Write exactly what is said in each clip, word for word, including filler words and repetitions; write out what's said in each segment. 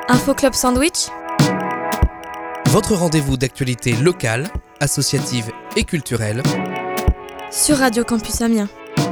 Info Club Sandwich, votre rendez-vous d'actualité locale, associative et culturelle sur Radio Campus Amiens.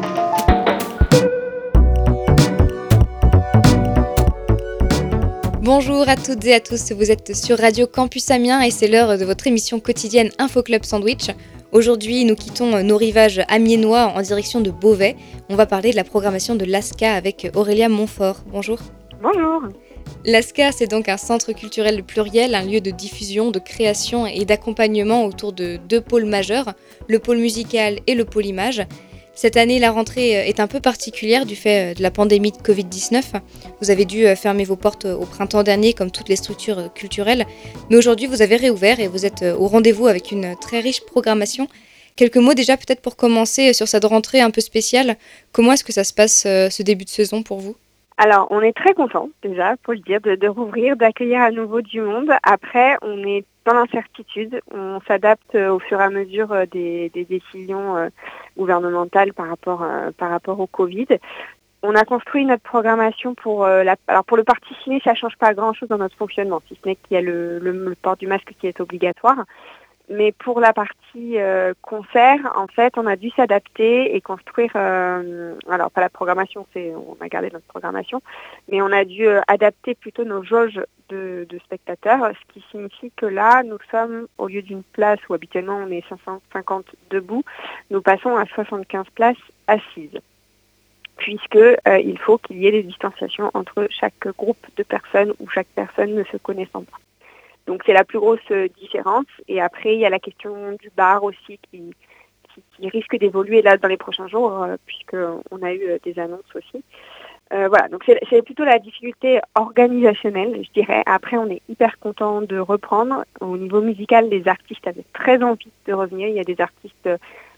Bonjour à toutes et à tous, vous êtes sur Radio Campus Amiens et c'est l'heure de votre émission quotidienne Info Club Sandwich. Aujourd'hui, nous quittons nos rivages amiénois en direction de Beauvais. On va parler de la programmation de l'A S C A avec Aurélia Montfort. Bonjour. Bonjour. L'A S C A, c'est donc un centre culturel pluriel, un lieu de diffusion, de création et d'accompagnement autour de deux pôles majeurs, le pôle musical et le pôle image. Cette année, la rentrée est un peu particulière du fait de la pandémie de covid dix-neuf. Vous avez dû fermer vos portes au printemps dernier, comme toutes les structures culturelles. Mais aujourd'hui, vous avez réouvert et vous êtes au rendez-vous avec une très riche programmation. Quelques mots déjà peut-être pour commencer sur cette rentrée un peu spéciale. Comment est-ce que ça se passe ce début de saison pour vous ? Alors, on est très contents déjà, faut le dire, de, de rouvrir, d'accueillir à nouveau du monde. Après, on est dans l'incertitude. On s'adapte au fur et à mesure des, des décisions euh, gouvernementales par rapport, euh, par rapport au Covid. On a construit notre programmation pour euh, la... Alors, pour le parti ciné, ça ne change pas grand-chose dans notre fonctionnement, si ce n'est qu'il y a le, le, le port du masque qui est obligatoire. Mais pour la partie euh, concert, en fait, on a dû s'adapter et construire, euh, alors pas la programmation, c'est, on a gardé notre programmation, mais on a dû euh, adapter plutôt nos jauges de, de spectateurs, ce qui signifie que là, nous sommes, au lieu d'une place où habituellement on est cinq cent cinquante debout, nous passons à soixante-quinze places assises, puisque euh, il faut qu'il y ait des distanciations entre chaque groupe de personnes ou chaque personne ne se connaissant pas. Donc c'est la plus grosse différence. Et après, il y a la question du bar aussi qui, qui, qui risque d'évoluer là dans les prochains jours, euh, puisqu'on a eu euh, des annonces aussi. Euh, voilà, donc c'est, c'est plutôt la difficulté organisationnelle, je dirais. Après, on est hyper content de reprendre. Au niveau musical, les artistes avaient très envie de revenir. Il y a des artistes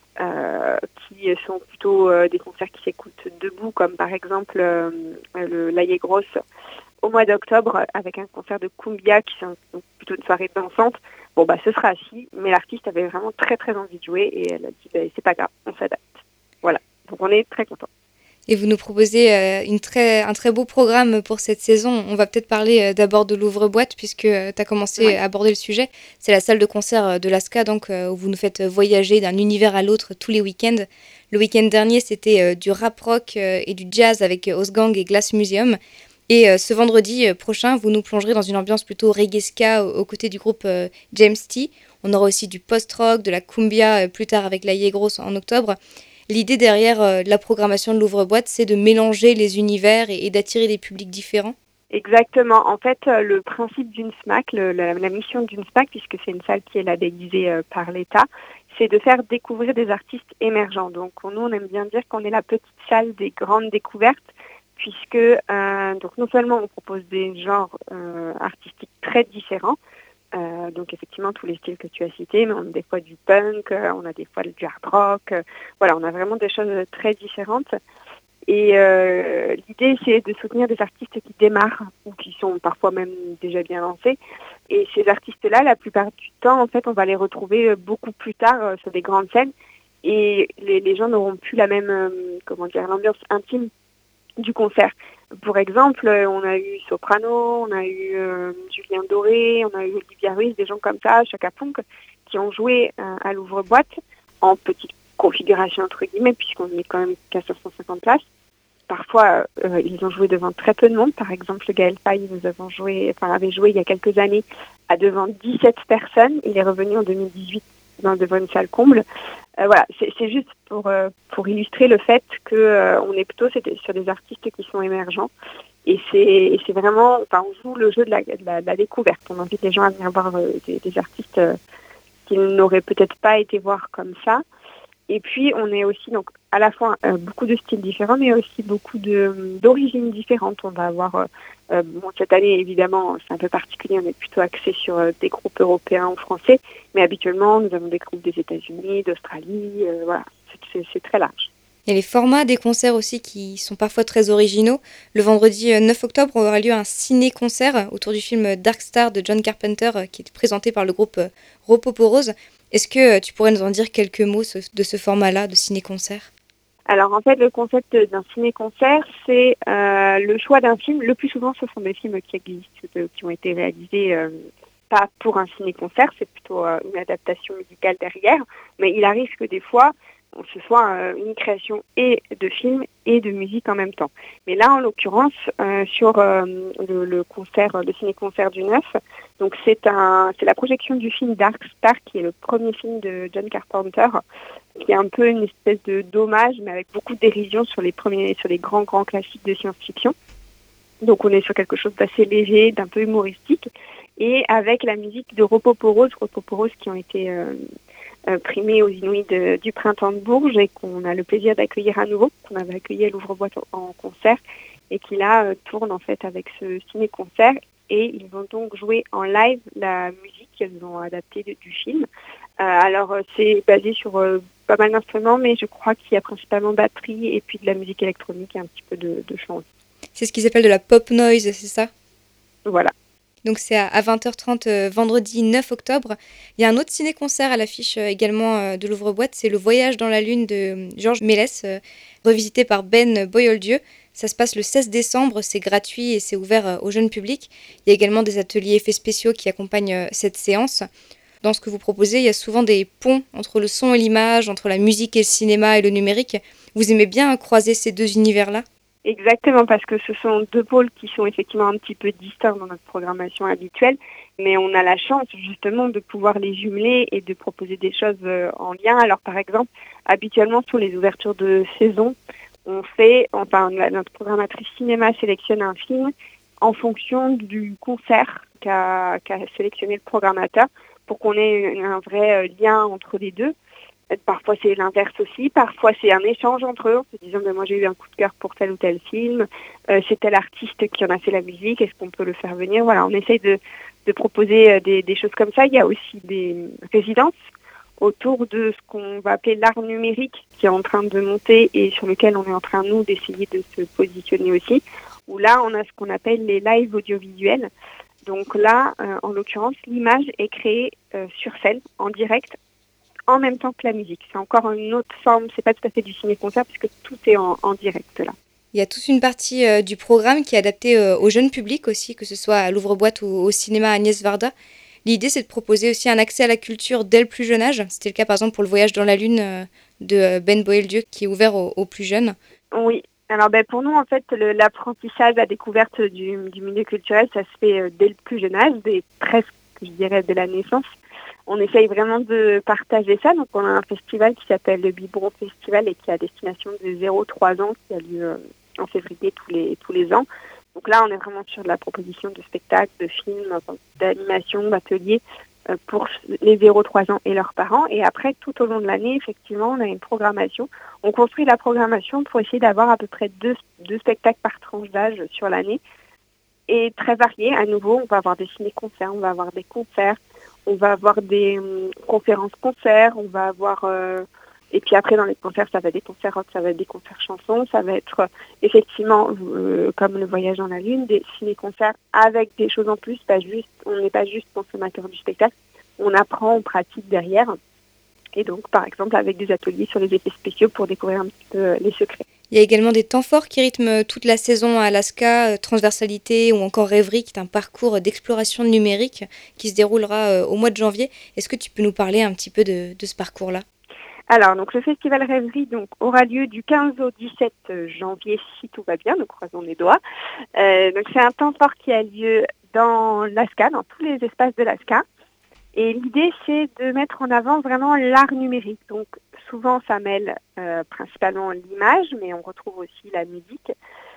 euh, qui sont plutôt euh, des concerts qui s'écoutent debout, comme par exemple euh, le Laïe Grosse, au mois d'octobre, avec un concert de Cumbia, qui sont plutôt une soirée dansante. Bon, bah, ce sera assis, mais l'artiste avait vraiment très, très envie de jouer, et elle a dit, bah, c'est pas grave, on s'adapte. Voilà, donc on est très contents. Et vous nous proposez euh, une très, un très beau programme pour cette saison. On va peut-être parler euh, d'abord de l'ouvre-boîte, puisque euh, tu as commencé ouais. à aborder le sujet. C'est la salle de concert de l'A S C A, donc, euh, où vous nous faites voyager d'un univers à l'autre tous les week-ends. Le week-end dernier, c'était euh, du rap rock euh, et du jazz avec euh, Osgang et Glass Museum. Et euh, ce vendredi euh, prochain, vous nous plongerez dans une ambiance plutôt reggae ska aux, aux côtés du groupe euh, James T. On aura aussi du post-rock, de la cumbia euh, plus tard avec la Yegros en octobre. L'idée derrière euh, la programmation de l'ouvre-boîte, c'est de mélanger les univers et, et d'attirer des publics différents. Exactement. En fait, euh, le principe d'une S M A C, le, la, la mission d'une S M A C, puisque c'est une salle qui est labellisée euh, par l'État, c'est de faire découvrir des artistes émergents. Donc nous, on aime bien dire qu'on est la petite salle des grandes découvertes, puisque euh, donc non seulement on propose des genres euh, artistiques très différents, euh, donc effectivement tous les styles que tu as cités, mais on a des fois du punk, euh, on a des fois du hard rock, euh, voilà, on a vraiment des choses très différentes. Et euh, l'idée, c'est de soutenir des artistes qui démarrent ou qui sont parfois même déjà bien lancés. Et ces artistes-là, la plupart du temps, en fait, on va les retrouver beaucoup plus tard euh, sur des grandes scènes, et les, les gens n'auront plus la même, euh, comment dire, l'ambiance intime du concert. Pour exemple, on a eu Soprano, on a eu euh, Julien Doré, on a eu Olivia Ruiz, des gens comme ça, Chaka Ponk, qui ont joué euh, à l'ouvre-boîte en petite configuration entre guillemets, puisqu'on est quand même qu'à sept cent cinquante places. Parfois, euh, ils ont joué devant très peu de monde. Par exemple, Gaël Faye, nous avons joué, enfin, avait joué il y a quelques années à devant dix-sept personnes. Il est revenu en deux mille dix-huit dans, devant une salle comble. Euh, voilà, c'est, c'est juste pour, euh, pour illustrer le fait qu'on euh, est plutôt sur des artistes qui sont émergents. Et c'est, et c'est vraiment, enfin, on joue le jeu de la, de la, de la découverte. On invite les gens à venir voir euh, des, des artistes euh, qu'ils n'auraient peut-être pas été voir comme ça. Et puis, on est aussi, donc, à la fois euh, beaucoup de styles différents, mais aussi beaucoup de, d'origines différentes. On va avoir, euh, euh, bon, cette année, évidemment, c'est un peu particulier, on est plutôt axé sur euh, des groupes européens ou français, mais habituellement, nous avons des groupes des États-Unis, d'Australie, euh, voilà, c'est, c'est, c'est très large. Il y a les formats des concerts aussi qui sont parfois très originaux. Le vendredi neuf octobre aura lieu un ciné-concert autour du film Dark Star de John Carpenter qui est présenté par le groupe Ropoporose. Est-ce que tu pourrais nous en dire quelques mots de ce format-là de ciné-concert ? Alors en fait, le concept d'un ciné-concert, c'est euh, le choix d'un film. Le plus souvent, ce sont des films qui existent, euh, qui ont été réalisés euh, pas pour un ciné-concert, c'est plutôt euh, une adaptation musicale derrière. Mais il arrive que des fois, ce soit euh, une création et de film et de musique en même temps. Mais là, en l'occurrence, euh, sur euh, le, le concert, le ciné-concert du neuf, donc c'est un, c'est la projection du film Dark Star, qui est le premier film de John Carpenter, qui est un peu une espèce de d'hommage, mais avec beaucoup de dérision sur les premiers, sur les grands grands classiques de science-fiction. Donc on est sur quelque chose d'assez léger, d'un peu humoristique, et avec la musique de Ropoporos, Ropoporos qui ont été euh, euh, primés aux Inuits de, du Printemps de Bourges et qu'on a le plaisir d'accueillir à nouveau, qu'on avait accueilli à Louvre-Boîte en, en concert, et qui là euh, tourne en fait avec ce ciné-concert, et ils vont donc jouer en live la musique qu'ils ont adaptée de, du film. Euh, alors euh, c'est basé sur euh, pas mal d'instruments, mais je crois qu'il y a principalement batterie et puis de la musique électronique et un petit peu de, de chant. C'est ce qu'ils appellent de la pop noise, c'est ça ? Voilà. Donc c'est à vingt heures trente euh, vendredi neuf octobre. Il y a un autre ciné-concert à l'affiche euh, également euh, de l'Ouvre-Boîte, c'est Le Voyage dans la Lune de euh, Georges Méliès, euh, revisité par Ben Boyoldieu. Ça se passe le seize décembre, c'est gratuit et c'est ouvert euh, au jeune public. Il y a également des ateliers effets spéciaux qui accompagnent euh, cette séance. Dans ce que vous proposez, il y a souvent des ponts entre le son et l'image, entre la musique et le cinéma et le numérique. Vous aimez bien croiser ces deux univers-là ? Exactement, parce que ce sont deux pôles qui sont effectivement un petit peu distincts dans notre programmation habituelle, mais on a la chance justement de pouvoir les jumeler et de proposer des choses en lien. Alors par exemple, habituellement sur les ouvertures de saison, on fait, enfin notre programmatrice cinéma sélectionne un film en fonction du concert qu'a, qu'a sélectionné le programmateur pour qu'on ait un vrai lien entre les deux. Parfois c'est l'inverse aussi, parfois c'est un échange entre eux, en se disant ben, moi j'ai eu un coup de cœur pour tel ou tel film, euh, c'est tel artiste qui en a fait la musique, est-ce qu'on peut le faire venir ? Voilà, on essaye de, de proposer des, des choses comme ça. Il y a aussi des résidences autour de ce qu'on va appeler l'art numérique qui est en train de monter et sur lequel on est en train, nous, d'essayer de se positionner aussi, où là on a ce qu'on appelle les lives audiovisuels. Donc là, euh, en l'occurrence, l'image est créée euh, sur scène, en direct, en même temps que la musique. C'est encore une autre forme, c'est pas tout à fait du ciné-concert puisque tout est en, en direct là. Il y a toute une partie euh, du programme qui est adaptée euh, au jeune public aussi, que ce soit à l'Ouvre-Boîte ou au cinéma Agnès Varda. L'idée, c'est de proposer aussi un accès à la culture dès le plus jeune âge. C'était le cas par exemple pour Le Voyage dans la Lune euh, de Ben Boyoldieu qui est ouvert aux, aux plus jeunes. Oui. Alors ben, pour nous, en fait, le, l'apprentissage, la découverte du, du milieu culturel, ça se fait euh, dès le plus jeune âge, dès presque, je dirais, dès la naissance. On essaye vraiment de partager ça. Donc, on a un festival qui s'appelle le Biberon Festival et qui a destination de zéro à trois ans, qui a lieu en février tous les, tous les ans. Donc là, on est vraiment sur de la proposition de spectacles, de films, d'animation, d'ateliers euh, pour les zéro à trois ans et leurs parents. Et après, tout au long de l'année, effectivement, on a une programmation. On construit la programmation pour essayer d'avoir à peu près deux, deux spectacles par tranche d'âge sur l'année. Et très variés. À nouveau, on va avoir des ciné-concerts, on va avoir des concerts, on va avoir des euh, conférences-concerts, on va avoir... Euh, et puis après, dans les concerts, ça va être des concerts rock, ça va être des concerts chansons, ça va être euh, effectivement, euh, comme Le Voyage dans la Lune, des ciné-concerts avec des choses en plus. Pas juste, on n'est pas juste consommateur du spectacle, on apprend, on pratique derrière. Et donc, par exemple, avec des ateliers sur les effets spéciaux pour découvrir un petit peu les secrets. Il y a également des temps forts qui rythment toute la saison à Alaska, Transversalité ou encore Rêverie, qui est un parcours d'exploration numérique qui se déroulera au mois de janvier. Est-ce que tu peux nous parler un petit peu de, de ce parcours-là ? Alors, donc le festival Rêverie donc, aura lieu du quinze au dix-sept janvier, si tout va bien, nous croisons les doigts. Euh, donc c'est un temps fort qui a lieu dans l'Alaska, dans tous les espaces de l'Alaska. Et l'idée, c'est de mettre en avant vraiment l'art numérique. Donc, souvent, ça mêle euh, principalement l'image, mais on retrouve aussi la musique.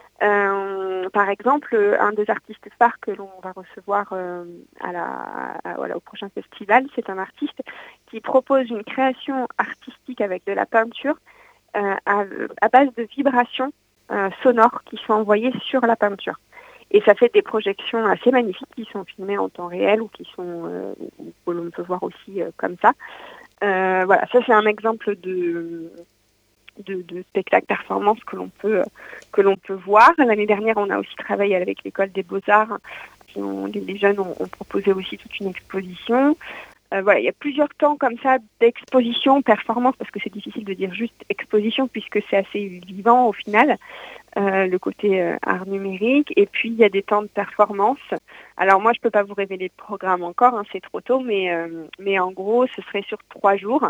Euh, par exemple, un des artistes phares que l'on va recevoir euh, à la, à, voilà, au prochain festival, c'est un artiste qui propose une création artistique avec de la peinture euh, à, à base de vibrations euh, sonores qui sont envoyées sur la peinture. Et ça fait des projections assez magnifiques qui sont filmées en temps réel ou qui sont euh, que l'on peut voir aussi euh, comme ça. Euh, voilà, ça c'est un exemple de, de, de spectacle performance que l'on peut que l'on peut voir. L'année dernière, on a aussi travaillé avec l'école des Beaux-Arts. Qui ont, les jeunes ont, ont proposé aussi toute une exposition. Euh, voilà, il y a plusieurs temps comme ça d'exposition, performance, parce que c'est difficile de dire juste exposition puisque c'est assez vivant au final, euh, le côté euh, art numérique. Et puis il y a des temps de performance. Alors moi je peux pas vous révéler le programme encore, hein, c'est trop tôt, mais euh, mais en gros ce serait sur trois jours.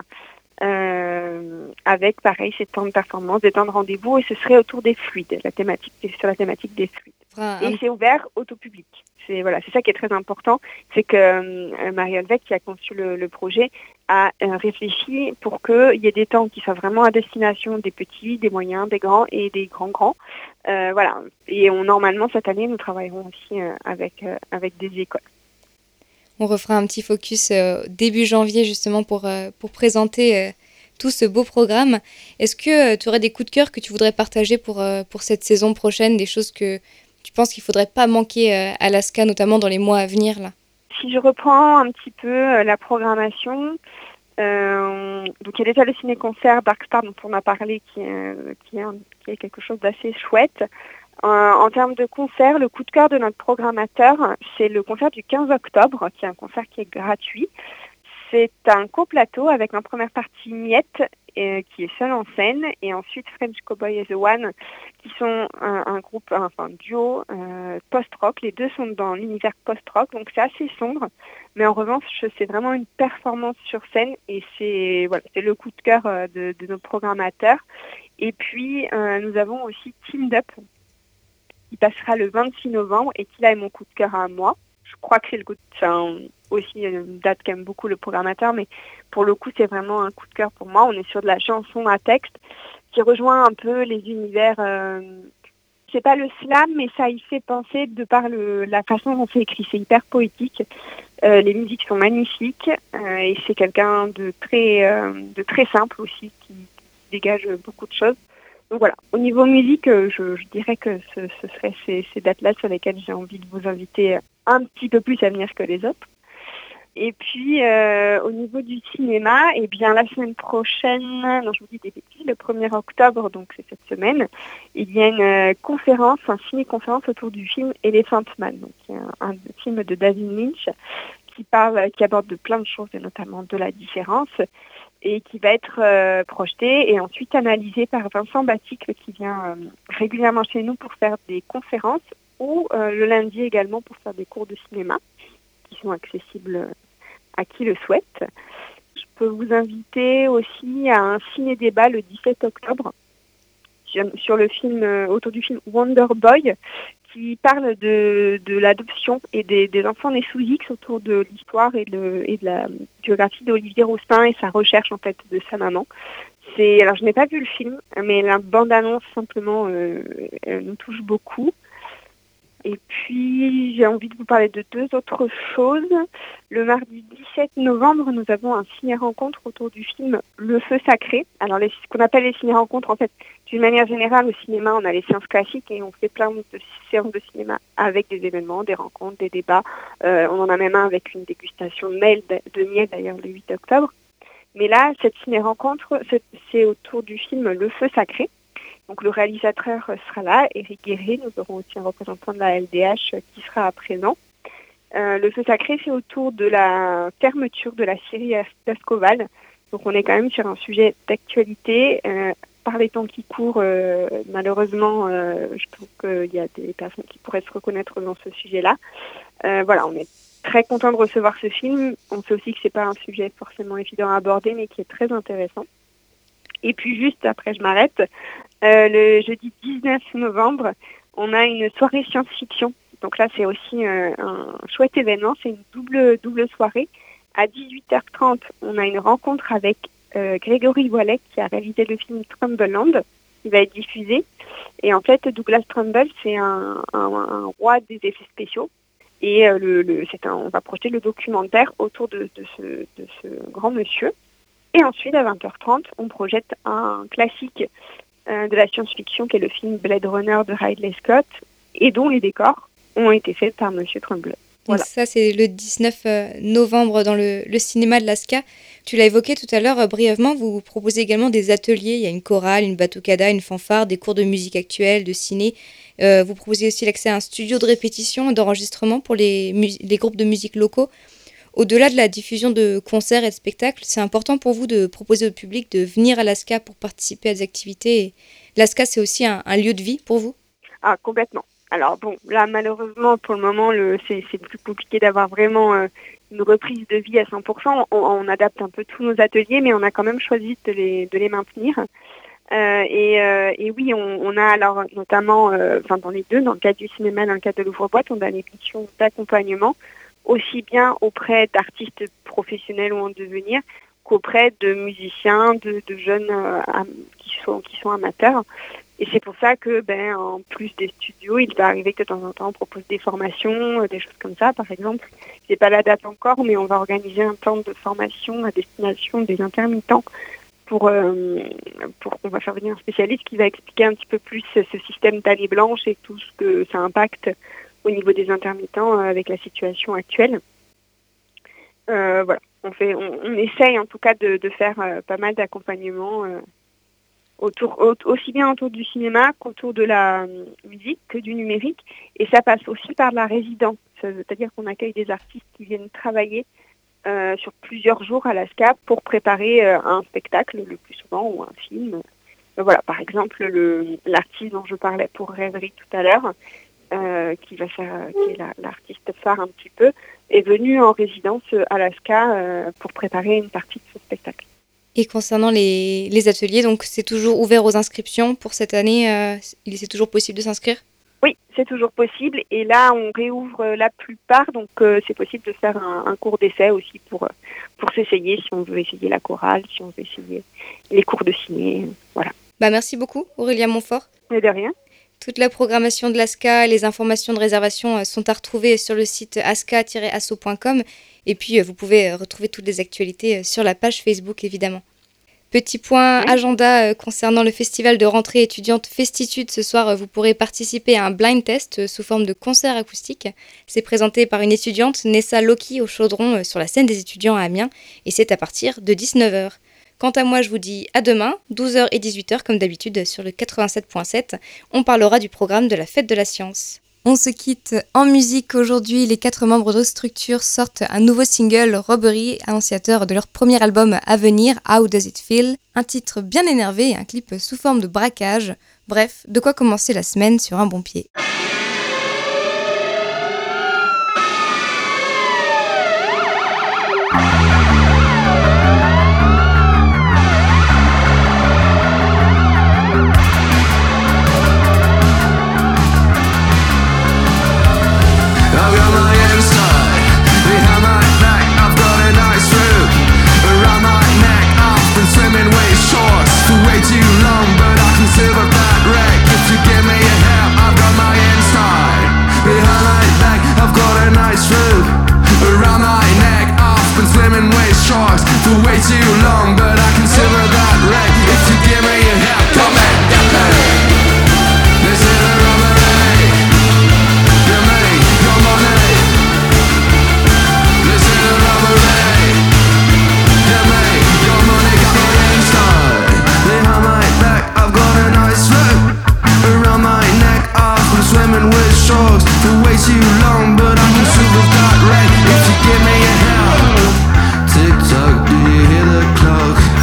Euh, avec pareil ces temps de performance, des temps de rendez-vous, et ce serait autour des fluides, la thématique sur la thématique des fluides. Enfin, et un... c'est ouvert au tout public. C'est voilà, c'est ça qui est très important, c'est que euh, Marie Olvec, qui a conçu le, le projet, a euh, réfléchi pour qu'il y ait des temps qui soient vraiment à destination des petits, des moyens, des grands et des grands grands. Euh, voilà. Et on, normalement cette année, nous travaillerons aussi euh, avec euh, avec des écoles. On refera un petit focus euh, début janvier justement pour, euh, pour présenter euh, tout ce beau programme. Est-ce que euh, tu aurais des coups de cœur que tu voudrais partager pour, euh, pour cette saison prochaine, des choses que tu penses qu'il ne faudrait pas manquer euh, à l'A S C A, notamment dans les mois à venir là? Si je reprends un petit peu euh, la programmation, euh, donc il y a déjà le ciné-concert Darkstar dont on a parlé qui est, qui est, un, qui est quelque chose d'assez chouette. Euh, en termes de concert, le coup de cœur de notre programmateur, c'est le concert du quinze octobre, qui est un concert qui est gratuit. C'est un coplateau avec en première partie Miette, euh, qui est seul en scène, et ensuite French Cowboy and the One, qui sont un, un groupe, enfin un duo euh, post-rock. Les deux sont dans l'univers post-rock, donc c'est assez sombre, mais en revanche, c'est vraiment une performance sur scène, et c'est voilà, c'est le coup de cœur euh, de, de nos programmateurs. Et puis, euh, nous avons aussi Teamed Up, qui passera le vingt-six novembre et qui là est mon coup de cœur à moi. Je crois que c'est le coup de... enfin, aussi une date qu'aime beaucoup le programmateur, mais pour le coup c'est vraiment un coup de cœur pour moi. On est sur de la chanson à texte qui rejoint un peu les univers... Euh... C'est pas le slam, mais ça y fait penser de par le, la façon dont c'est écrit. C'est hyper poétique. Euh, les musiques sont magnifiques euh, et c'est quelqu'un de très, euh, de très simple aussi qui, qui dégage beaucoup de choses. Donc voilà, au niveau musique, je, je dirais que ce, ce serait ces, ces dates-là sur lesquelles j'ai envie de vous inviter un petit peu plus à venir que les autres. Et puis, euh, au niveau du cinéma, eh bien, la semaine prochaine, non, je vous dis des bêtises, le premier octobre, donc c'est cette semaine, il y a une conférence, un ciné-conférence autour du film Elephant Man, donc un, un film de David Lynch qui parle, qui aborde de plein de choses, et notamment de la différence, et qui va être euh, projeté et ensuite analysé par Vincent Baticle, qui vient euh, régulièrement chez nous pour faire des conférences, ou euh, le lundi également pour faire des cours de cinéma qui sont accessibles à qui le souhaite. Je peux vous inviter aussi à un ciné-débat le dix-sept octobre sur, sur le film, euh, autour du film Wonder Boy, qui parle de, de l'adoption et des, des enfants nés sous X, autour de l'histoire et de, et de la biographie d'Olivier Rousteing et sa recherche en fait de sa maman. C'est, alors je n'ai pas vu le film, mais la bande-annonce simplement euh, nous touche beaucoup. Et puis j'ai envie de vous parler de deux autres choses. Le mardi dix-sept novembre, nous avons un ciné-rencontre autour du film Le Feu Sacré. Alors les, ce qu'on appelle les ciné-rencontres, en fait, d'une manière générale, au cinéma, on a les séances classiques et on fait plein de séances de cinéma avec des événements, des rencontres, des débats. Euh, on en a même un avec une dégustation de miel, de miel d'ailleurs le huit octobre. Mais là, cette ciné-rencontre, c'est, c'est autour du film Le Feu Sacré. Donc le réalisateur sera là, Éric Guéret. Nous aurons aussi un représentant de la L D H qui sera présent. Euh, le Feu Sacré, c'est autour de la fermeture de la scierie d'Ascoval. Donc on est quand même sur un sujet d'actualité. Euh, par les temps qui courent, euh, malheureusement, euh, je trouve qu'il y a des personnes qui pourraient se reconnaître dans ce sujet-là. Euh, voilà, on est très content de recevoir ce film. On sait aussi que c'est pas un sujet forcément évident à aborder, mais qui est très intéressant. Et puis juste après, je m'arrête. Euh, le jeudi dix-neuf novembre, on a une soirée science-fiction. Donc là, c'est aussi euh, un chouette événement. C'est une double double soirée. À dix-huit heures trente, on a une rencontre avec euh, Grégory Wallet qui a réalisé le film Trumbleland. Il va être diffusé. Et en fait, Douglas Trumbull, c'est un, un, un roi des effets spéciaux. Et euh, le, le, c'est un, on va projeter le documentaire autour de, de, ce, de ce grand monsieur. Et ensuite, à vingt heures trente, on projette un classique euh, de la science-fiction qui est le film Blade Runner de Ridley Scott et dont les décors ont été faits par Monsieur Tremblay. Voilà. Donc ça, c'est le dix-neuf novembre dans le, le cinéma de l'A S C A. Tu l'as évoqué tout à l'heure euh, brièvement, vous proposez également des ateliers. Il y a une chorale, une batucada, une fanfare, des cours de musique actuelle, de ciné. Euh, vous proposez aussi l'accès à un studio de répétition et d'enregistrement pour les, mus- les groupes de musique locaux. Au-delà de la diffusion de concerts et de spectacles, c'est important pour vous de proposer au public de venir à l'A S C A pour participer à des activités. Et l'A S C A, c'est aussi un, un lieu de vie pour vous ? Ah, complètement. Alors bon, là, malheureusement, pour le moment, le, c'est, c'est plus compliqué d'avoir vraiment euh, une reprise de vie à cent pour cent. On, on adapte un peu tous nos ateliers, mais on a quand même choisi de les, de les maintenir. Euh, et, euh, et oui, on, on a alors notamment, euh, enfin dans les deux, dans le cadre du cinéma, dans le cadre de l'ouvre-boîte, on a des missions d'accompagnement, aussi bien auprès d'artistes professionnels ou en devenir, qu'auprès de musiciens, de, de jeunes euh, qui sont qui sont amateurs. Et c'est pour ça que, ben, en plus des studios, il va arriver que de temps en temps on propose des formations, euh, des choses comme ça, par exemple. J'ai pas la date encore, mais on va organiser un temps de formation à destination des intermittents. Pour, euh, pour on va faire venir un spécialiste qui va expliquer un petit peu plus ce système d'année blanche et tout ce que ça impacte au niveau des intermittents euh, avec la situation actuelle. Euh, voilà, on fait, on, on essaye en tout cas de, de faire euh, pas mal d'accompagnement euh, autour, au, aussi bien autour du cinéma qu'autour de la euh, musique que du numérique, et ça passe aussi par la résidence, c'est-à-dire qu'on accueille des artistes qui viennent travailler Euh, sur plusieurs jours à l'A S C A pour préparer euh, un spectacle le plus souvent ou un film. Euh, voilà, par exemple, le, l'artiste dont je parlais pour Rêverie tout à l'heure, euh, qui va faire, qui est la, l'artiste phare un petit peu, est venu en résidence à l'A S C A euh, pour préparer une partie de ce spectacle. Et concernant les, les ateliers, donc c'est toujours ouvert aux inscriptions pour cette année. Euh, il c'est toujours possible de s'inscrire ? Oui, c'est toujours possible. Et là, on réouvre la plupart. Donc, euh, c'est possible de faire un, un cours d'essai aussi pour, pour s'essayer, si on veut essayer la chorale, si on veut essayer les cours de ciné. Voilà. Bah, merci beaucoup, Aurélia Montfort. Mais de rien. Toute la programmation de l'A S C A, les informations de réservation sont à retrouver sur le site asca tiret asso point com. Et puis, vous pouvez retrouver toutes les actualités sur la page Facebook, évidemment. Petit point oui. agenda euh, concernant le festival de rentrée étudiante Festitude. Ce soir, euh, vous pourrez participer à un blind test euh, sous forme de concert acoustique. C'est présenté par une étudiante, Nessa Loki, au Chaudron, euh, sur la scène des étudiants à Amiens. Et c'est à partir de dix-neuf heures. Quant à moi, je vous dis à demain, douze heures et dix-huit heures, comme d'habitude, sur le quatre-vingt-sept point sept. On parlera du programme de la Fête de la Science. On se quitte en musique aujourd'hui. Les quatre membres de Structure sortent un nouveau single, Robbery, annonciateur de leur premier album à venir, How Does It Feel ? Un titre bien énervé et un clip sous forme de braquage. Bref, de quoi commencer la semaine sur un bon pied. Tick tock, do you hear the clock?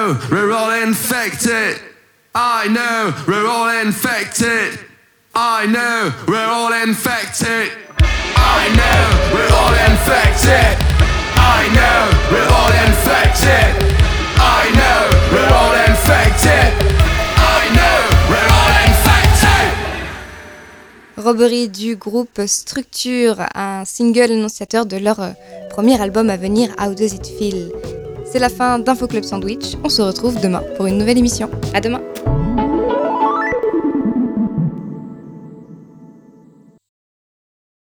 know we're all infected. I know we're all infected. I know we're all infected. I know we're all infected. I know we're all infected. I know we're all infected. I know we're all infected. Robbery du groupe Structure, un single annonciateur de leur euh, premier album à venir, How Does It Feel. C'est la fin d'Info Club Sandwich. On se retrouve demain pour une nouvelle émission. À demain.